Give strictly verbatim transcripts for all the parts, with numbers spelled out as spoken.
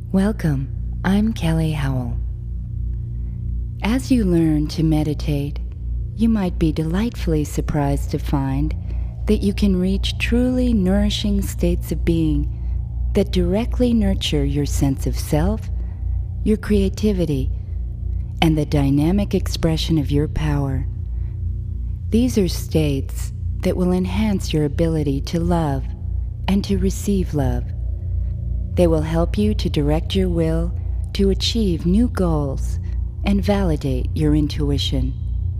Welcome, I'm Kelly Howell. As you learn to meditate, you might be delightfully surprised to find that you can reach truly nourishing states of being that directly nurture your sense of self, your creativity, and the dynamic expression of your power. These are states that will enhance your ability to love and to receive love. They will help you to direct your will to achieve new goals and validate your intuition.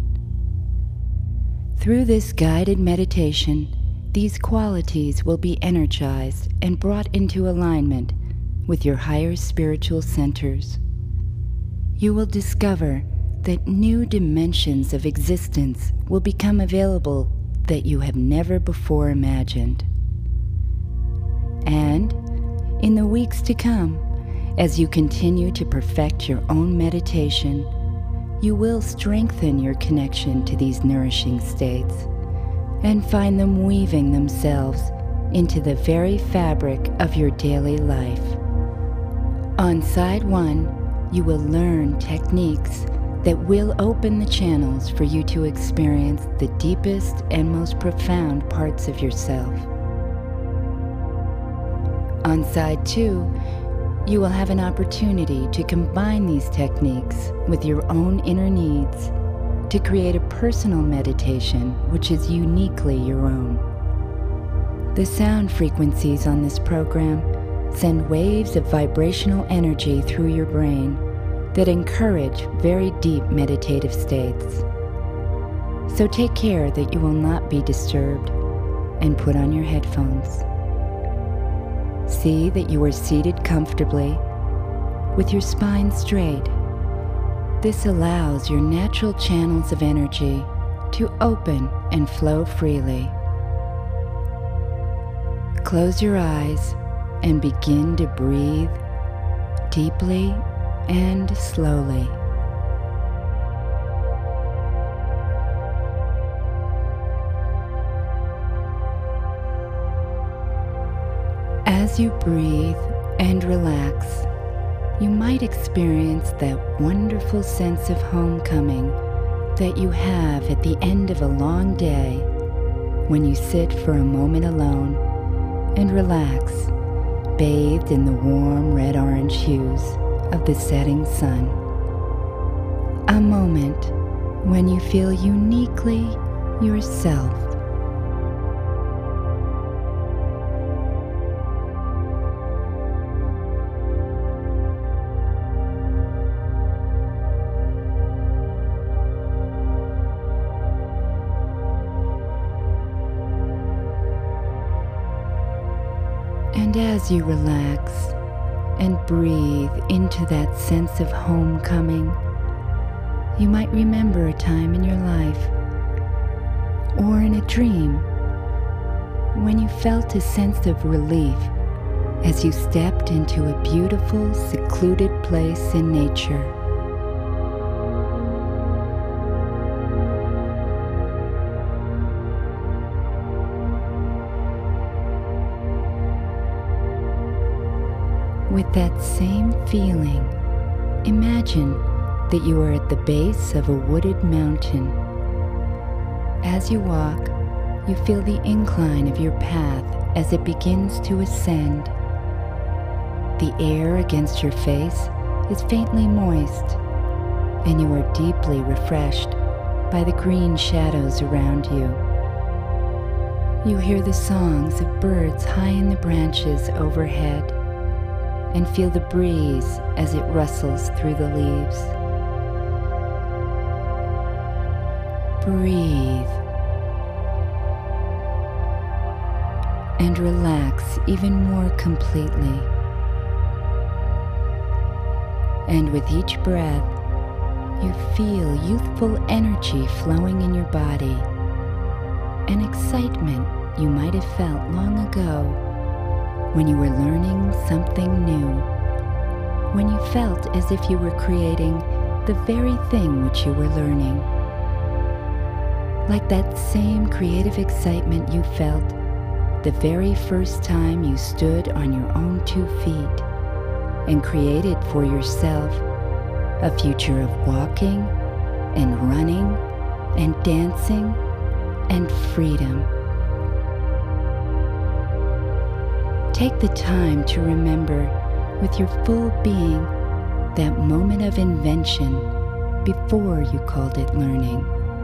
Through this guided meditation, these qualities will be energized and brought into alignment with your higher spiritual centers. You will discover that new dimensions of existence will become available that you have never before imagined. And in the weeks to come, as you continue to perfect your own meditation, you will strengthen your connection to these nourishing states and find them weaving themselves into the very fabric of your daily life. On side one, you will learn techniques that will open the channels for you to experience the deepest and most profound parts of yourself. On side two, you will have an opportunity to combine these techniques with your own inner needs to create a personal meditation which is uniquely your own. The sound frequencies on this program send waves of vibrational energy through your brain that encourage very deep meditative states. So take care that you will not be disturbed and put on your headphones. See that you are seated comfortably with your spine straight. This allows your natural channels of energy to open and flow freely. Close your eyes and begin to breathe deeply and slowly. As you breathe and relax, you might experience that wonderful sense of homecoming that you have at the end of a long day when you sit for a moment alone and relax, bathed in the warm red-orange hues of the setting sun. A moment when you feel uniquely yourself. And as you relax and breathe into that sense of homecoming, you might remember a time in your life or in a dream when you felt a sense of relief as you stepped into a beautiful, secluded place in nature. With that same feeling, imagine that you are at the base of a wooded mountain. As you walk, you feel the incline of your path as it begins to ascend. The air against your face is faintly moist, and you are deeply refreshed by the green shadows around you. You hear the songs of birds high in the branches overhead, and feel the breeze as it rustles through the leaves. Breathe and relax even more completely. And with each breath, you feel youthful energy flowing in your body, an excitement you might have felt long ago when you were learning something new, when you felt as if you were creating the very thing which you were learning. Like that same creative excitement you felt the very first time you stood on your own two feet and created for yourself a future of walking and running and dancing and freedom. Take the time to remember with your full being that moment of invention before you called it learning.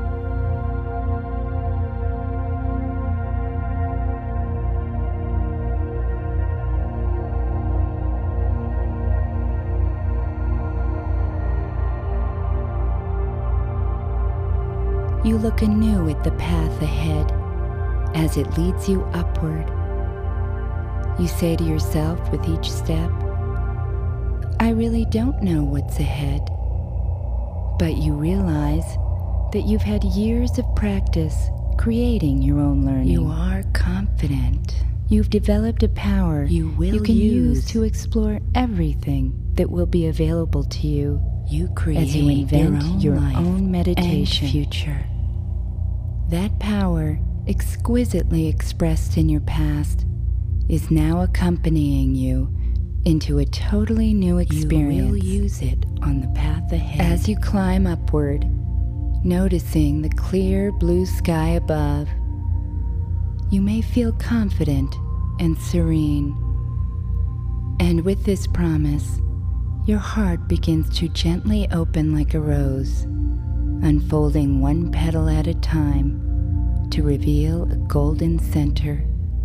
You look anew at the path ahead as it leads you upward. You say to yourself with each step, I really don't know what's ahead. But you realize that you've had years of practice creating your own learning. You are confident. You've developed a power you will you can use. use to explore everything that will be available to you. You create as you invent your own, your life own meditation and future. That power, exquisitely expressed in your past, is now accompanying you into a totally new experience. You will use it on the path ahead. As you climb upward, noticing the clear blue sky above, you may feel confident and serene. And with this promise, your heart begins to gently open like a rose, unfolding one petal at a time to reveal a golden center.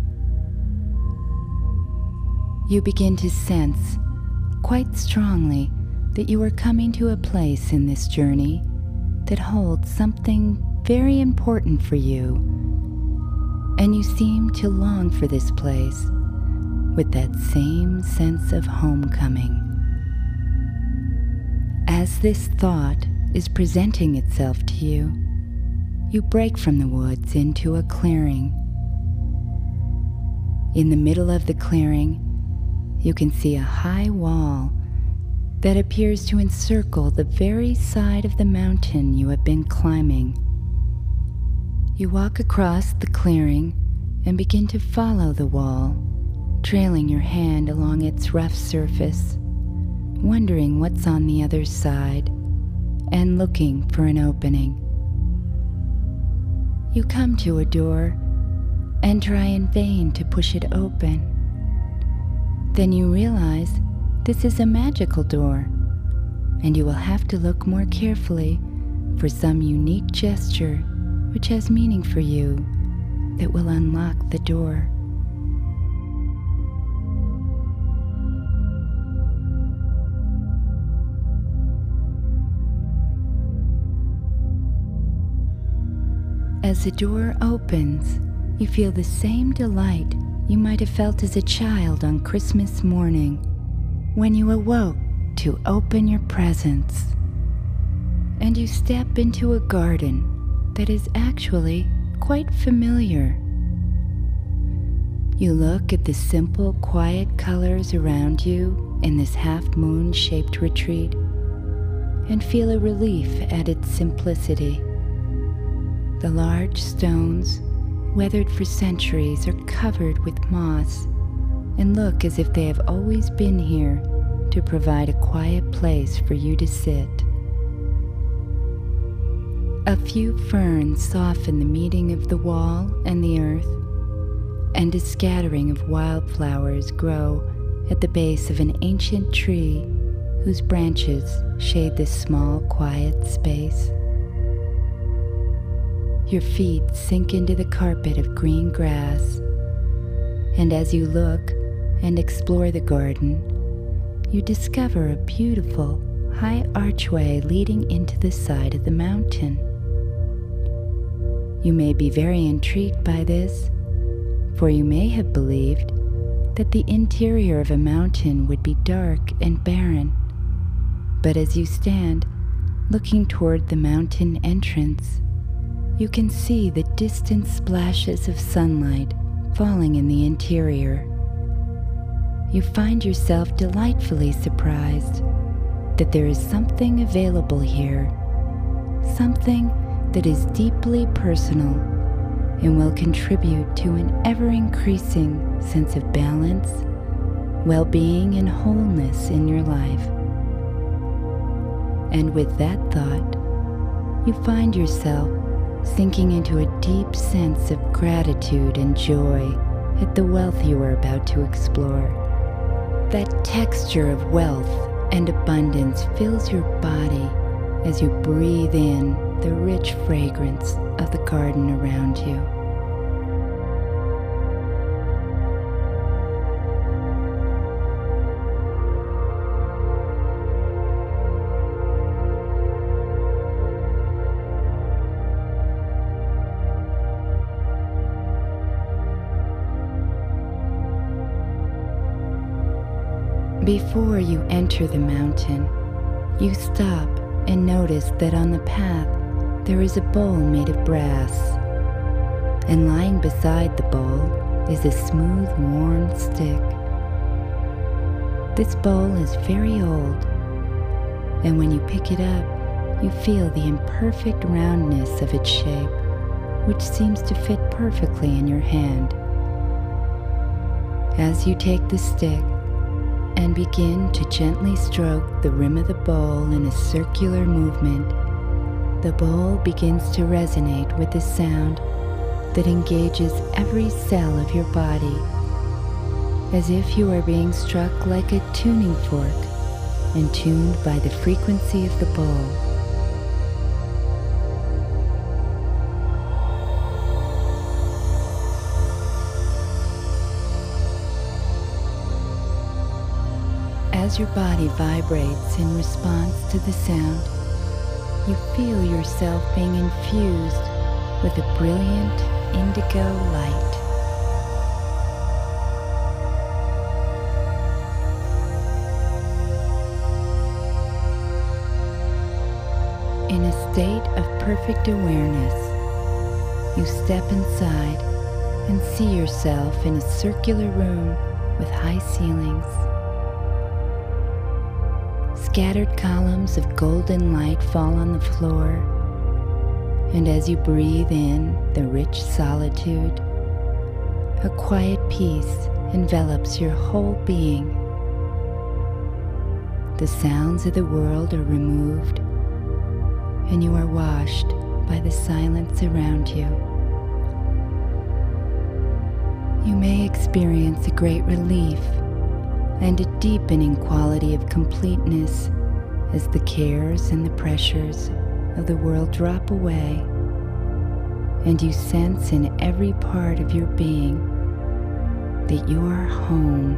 You begin to sense quite strongly that you are coming to a place in this journey that holds something very important for you, and you seem to long for this place with that same sense of homecoming. As this thought is presenting itself to you, you break from the woods into a clearing. In the middle of the clearing, you can see a high wall that appears to encircle the very side of the mountain you have been climbing. You walk across the clearing and begin to follow the wall, trailing your hand along its rough surface, wondering what's on the other side and looking for an opening. You come to a door and try in vain to push it open. Then you realize this is a magical door, and you will have to look more carefully for some unique gesture which has meaning for you that will unlock the door. As the door opens, you feel the same delight you might have felt as a child on Christmas morning when you awoke to open your presents. And you step into a garden that is actually quite familiar. You look at the simple, quiet colors around you in this half-moon-shaped retreat and feel a relief at its simplicity. The large stones, weathered for centuries, are covered with moss and look as if they have always been here to provide a quiet place for you to sit. A few ferns soften the meeting of the wall and the earth, and a scattering of wildflowers grow at the base of an ancient tree whose branches shade this small, quiet space. Your feet sink into the carpet of green grass, and as you look and explore the garden, you discover a beautiful, high archway leading into the side of the mountain. You may be very intrigued by this, for you may have believed that the interior of a mountain would be dark and barren. But as you stand, looking toward the mountain entrance, you can see the distant splashes of sunlight falling in the interior. You find yourself delightfully surprised that there is something available here, something that is deeply personal and will contribute to an ever-increasing sense of balance, well-being, and wholeness in your life. And with that thought, you find yourself sinking into a deep sense of gratitude and joy at the wealth you are about to explore. That texture of wealth and abundance fills your body as you breathe in the rich fragrance of the garden around you. Before you enter the mountain, you stop and notice that on the path there is a bowl made of brass, and lying beside the bowl is a smooth, worn stick. This bowl is very old, and when you pick it up, you feel the imperfect roundness of its shape, which seems to fit perfectly in your hand. As you take the stick and begin to gently stroke the rim of the bowl in a circular movement, the bowl begins to resonate with a sound that engages every cell of your body, as if you are being struck like a tuning fork and tuned by the frequency of the bowl. As your body vibrates in response to the sound, you feel yourself being infused with a brilliant indigo light. In a state of perfect awareness, you step inside and see yourself in a circular room with high ceilings. Scattered columns of golden light fall on the floor, and as you breathe in the rich solitude, a quiet peace envelops your whole being. The sounds of the world are removed, and you are washed by the silence around you. You may experience a great relief and a deepening quality of completeness as the cares and the pressures of the world drop away, and you sense in every part of your being that you are home.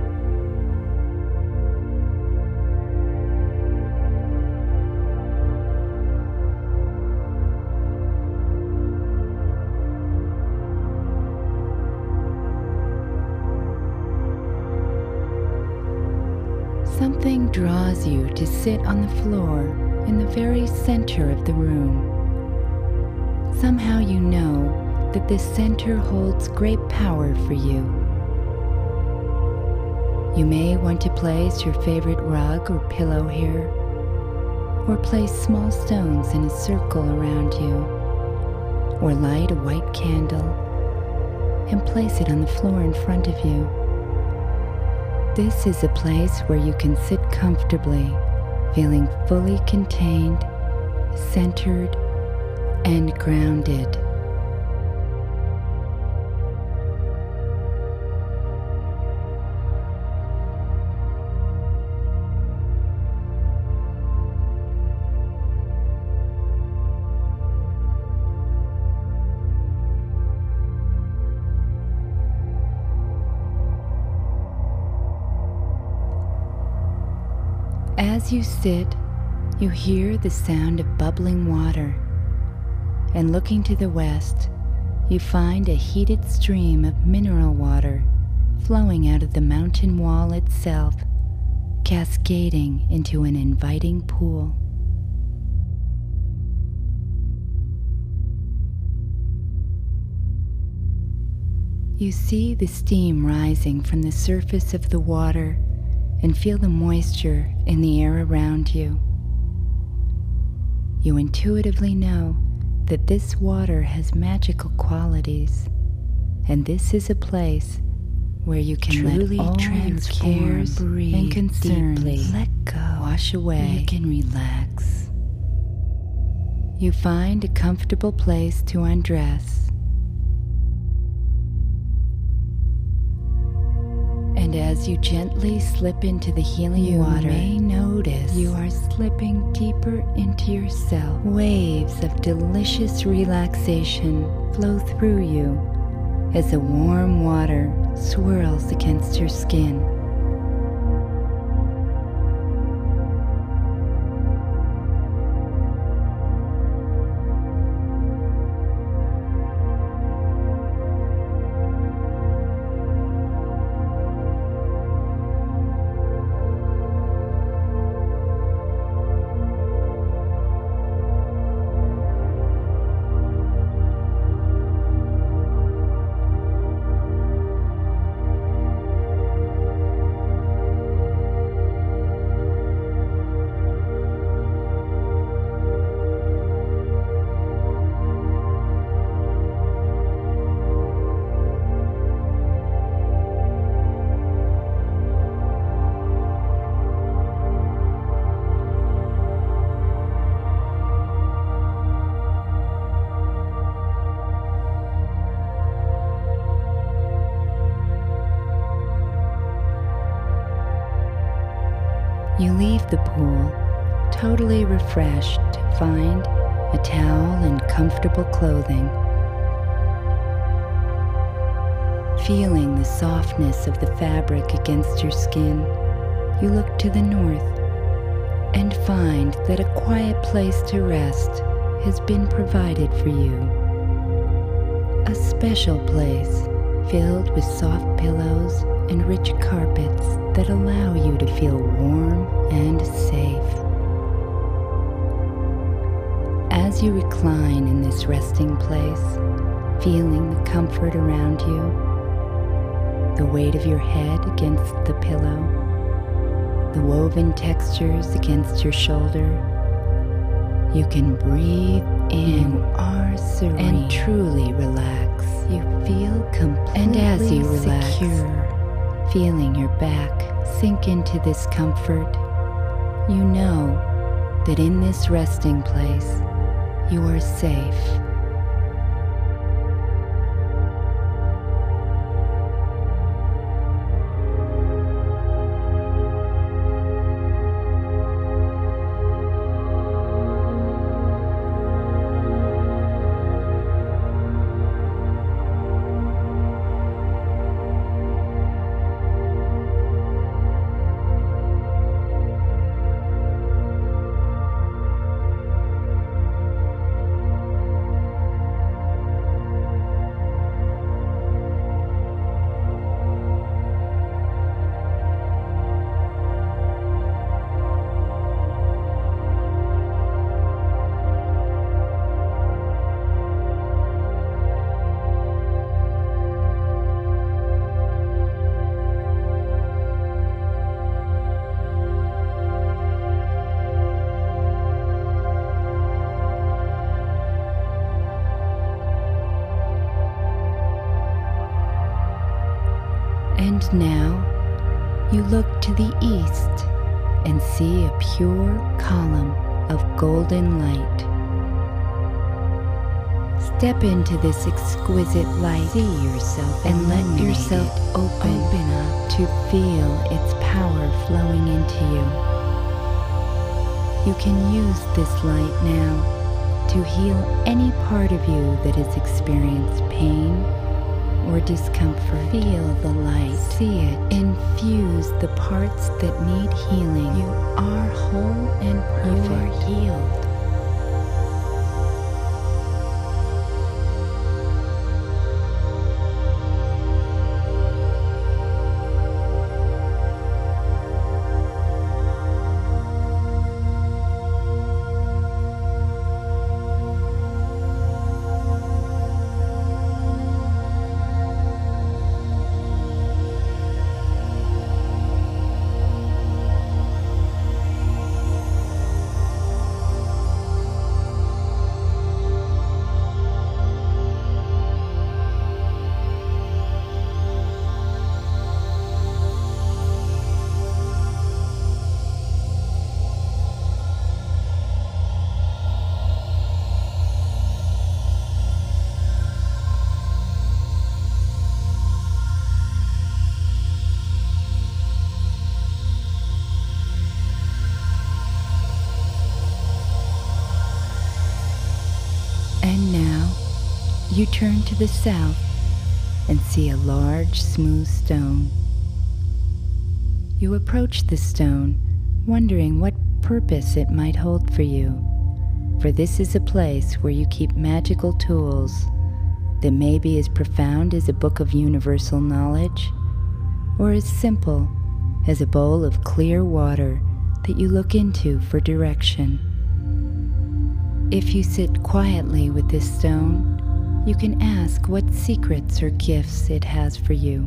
Something draws you to sit on the floor in the very center of the room. Somehow you know that this center holds great power for you. You may want to place your favorite rug or pillow here, or place small stones in a circle around you, or light a white candle and place it on the floor in front of you. This is a place where you can sit comfortably, feeling fully contained, centered, and grounded. As you sit, you hear the sound of bubbling water, and looking to the west, you find a heated stream of mineral water flowing out of the mountain wall itself, cascading into an inviting pool. You see the steam rising from the surface of the water and feel the moisture in the air around you. You intuitively know that this water has magical qualities, and this is a place where you can truly let all transform, your cares breathe and concerns deeply. Let go, wash away. You can relax. You find a comfortable place to undress. And as you gently slip into the healing you water, you may notice you are slipping deeper into yourself. Waves of delicious relaxation flow through you as the warm water swirls against your skin. You leave the pool totally refreshed to find a towel and comfortable clothing. Feeling the softness of the fabric against your skin, you look to the north and find that a quiet place to rest has been provided for you. A special place filled with soft pillows and rich carpets that allow you to feel warm and safe. As you recline in this resting place, feeling the comfort around you, the weight of your head against the pillow, the woven textures against your shoulder, you can breathe in. You are serene and truly relax. You feel completely and as you relax, secure. Feeling your back sink into this comfort, you know that in this resting place, you are safe. And now you look to the east and see a pure column of golden light. Step into this exquisite light, see yourself, and let yourself open, open up to feel its power flowing into you. You can use this light now to heal any part of you that has experienced pain or discomfort. Feel the light, see it, infuse the parts that need healing. You are whole and perfect. You are healed. You turn to the south and see a large, smooth stone. You approach the stone, wondering what purpose it might hold for you, for this is a place where you keep magical tools that may be as profound as a book of universal knowledge, or as simple as a bowl of clear water that you look into for direction. If you sit quietly with this stone, you can ask what secrets or gifts it has for you.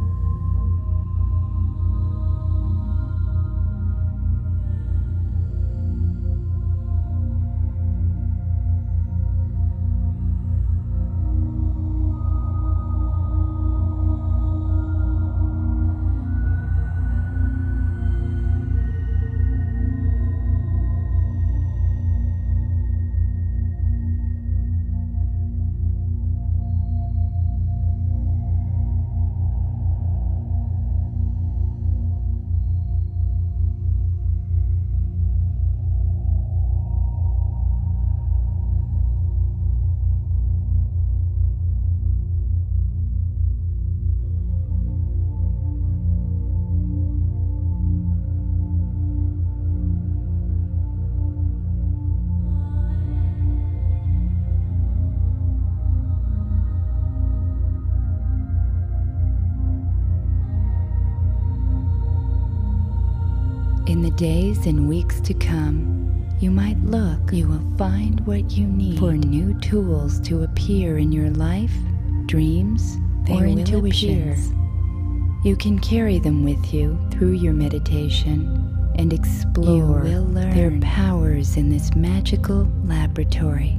In the days and weeks to come, you might look, you will find what you need for new tools to appear in your life, dreams, they or intuitions. You can carry them with you through your meditation and explore their powers in this magical laboratory.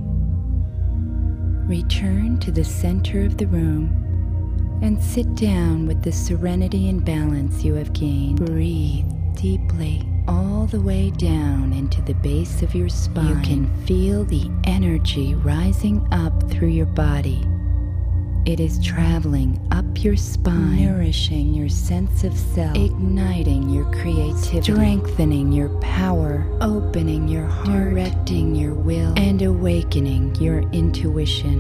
Return to the center of the room and sit down with the serenity and balance you have gained. Breathe deeply all the way down into the base of your spine. You can feel the energy rising up through your body. It is traveling up your spine, nourishing your sense of self, igniting your creativity, strengthening your power, opening your heart, directing your will, and awakening your intuition.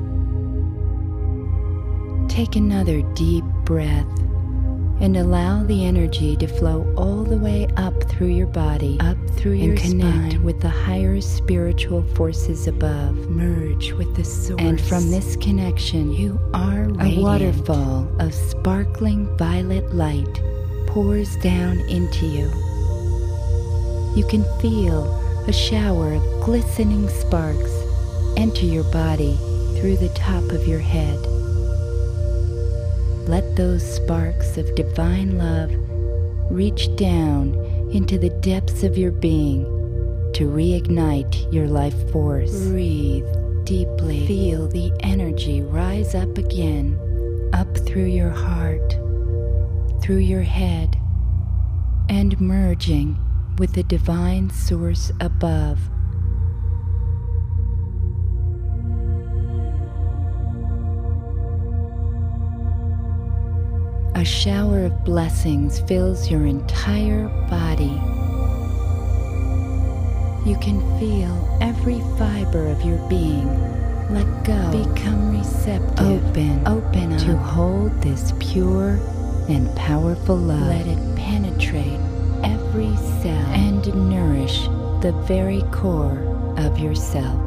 Take another deep breath and allow the energy to flow all the way up through your body, up through your spine, and connect with the higher spiritual forces above. Merge with the source. And from this connection, you are radiant. A waterfall of sparkling violet light pours down into you. You can feel a shower of glistening sparks enter your body through the top of your head. Let those sparks of divine love reach down into the depths of your being to reignite your life force. Breathe deeply. Feel the energy rise up again, up through your heart, through your head, and merging with the divine source above. A shower of blessings fills your entire body. You can feel every fiber of your being let go, become receptive, open, open up to hold this pure and powerful love. Let it penetrate every cell and nourish the very core of yourself.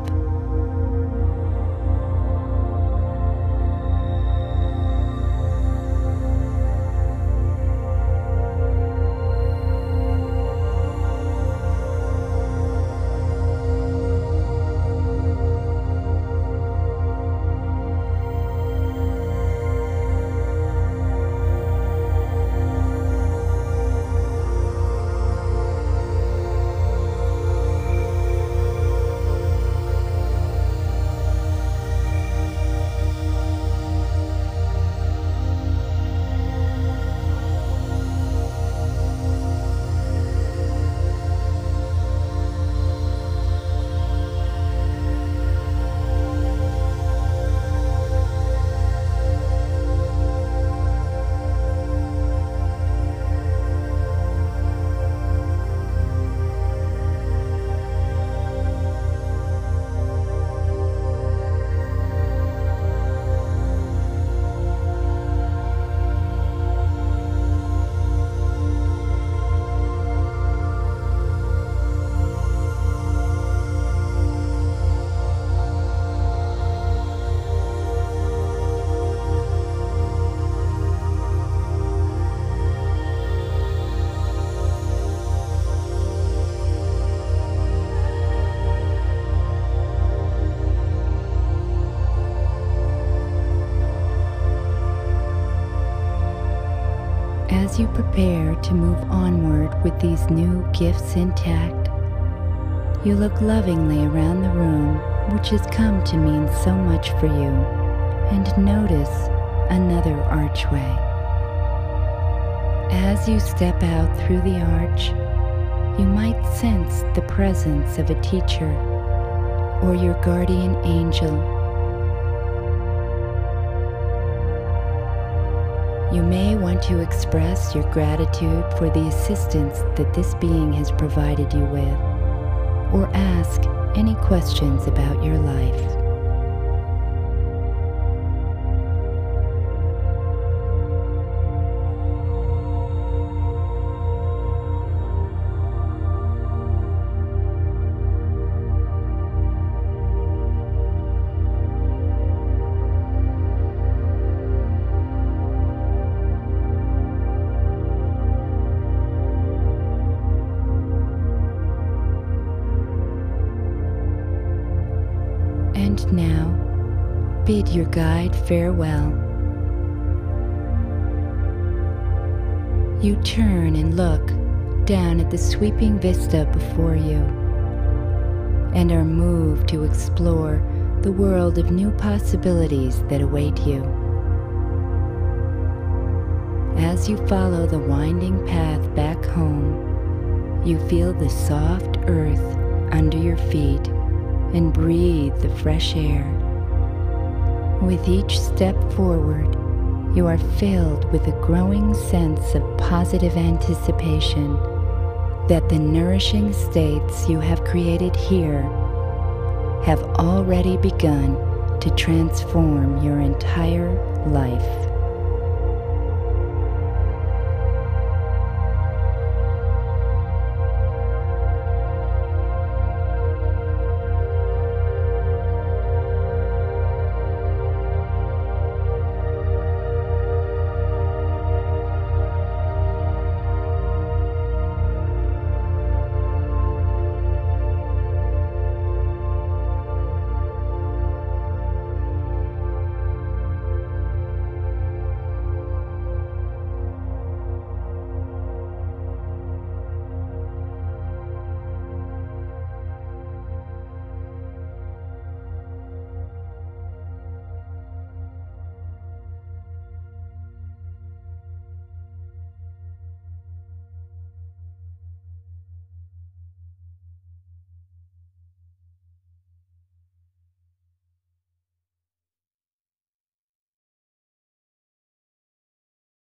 As you prepare to move onward with these new gifts intact, you look lovingly around the room, which has come to mean so much for you, and notice another archway. As you step out through the arch, you might sense the presence of a teacher or your guardian angel. You may want to express your gratitude for the assistance that this being has provided you with, or ask any questions about your life. And now, bid your guide farewell. You turn and look down at the sweeping vista before you, and are moved to explore the world of new possibilities that await you. As you follow the winding path back home, you feel the soft earth under your feet and breathe the fresh air. With each step forward, you are filled with a growing sense of positive anticipation that the nourishing states you have created here have already begun to transform your entire life.